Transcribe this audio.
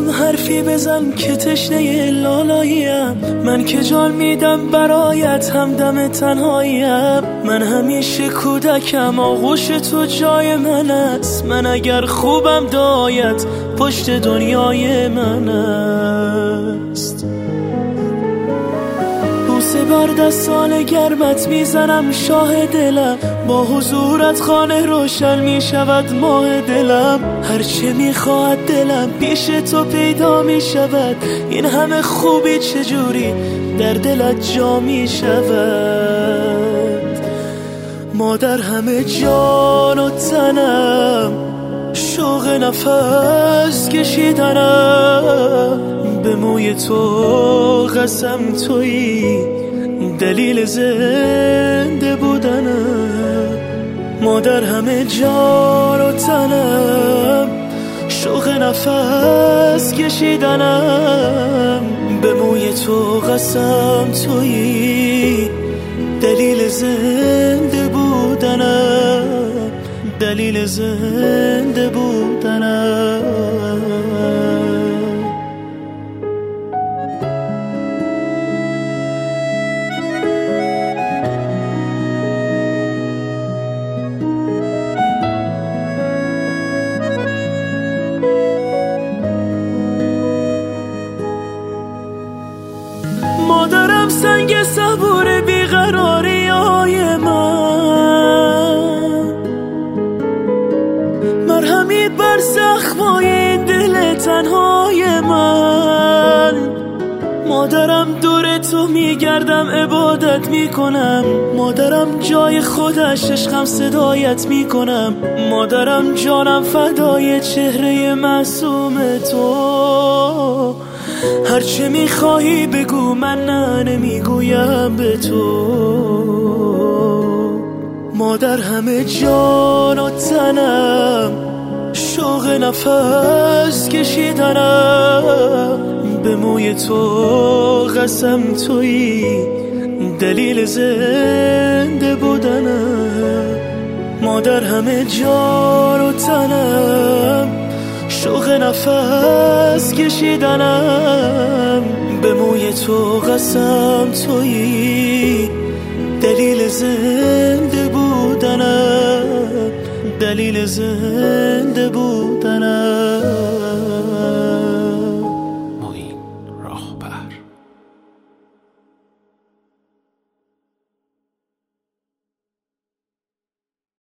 هم حرفی بزن که تشنه لالاییم. من که جان میدم برایت همدم تنهاییم. من همیشه کودکم آغوش تو جای من است. من اگر خوبم دایت پشت دنیای من است. بوسه بر دستان گرمت میزنم شاه دلم. با حضورت خانه روشن میشود ماه دلم. هرچه میخواهد دلم پیش تو پیدا میشود. این همه خوبی چجوری در دلت جا میشود. مادر همه جان و تنم شوق نفس کشیدنم. به موی تو قسم تویی دلیل زنده بودنم. مادر همه جان و تنم شوق نفس کشیدنم. به موی تو قسم تویی دلیل زنده بودنم. دلیل زنده بودنم. مادرم سنگ صبور بیقراری های من. مرهمی بر زخمای دل تنهای من. مادرم دور تو میگردم عبادت میکنم. مادرم جای خودش عشقم صدایت میکنم. مادرم جانم فدای چهره معصوم تو. هرچه میخواهی بگو من نه نمیگویم به تو. مادر همه جان و تنم شوق نفس کشیدنم. به موی تو قسم تویی دلیل زنده بودنم. مادر همه جان و تنم شوق نفس کشیدنم. به موی تو قسم تویی دلیل زنده بودنم. دلیل زنده بودنم.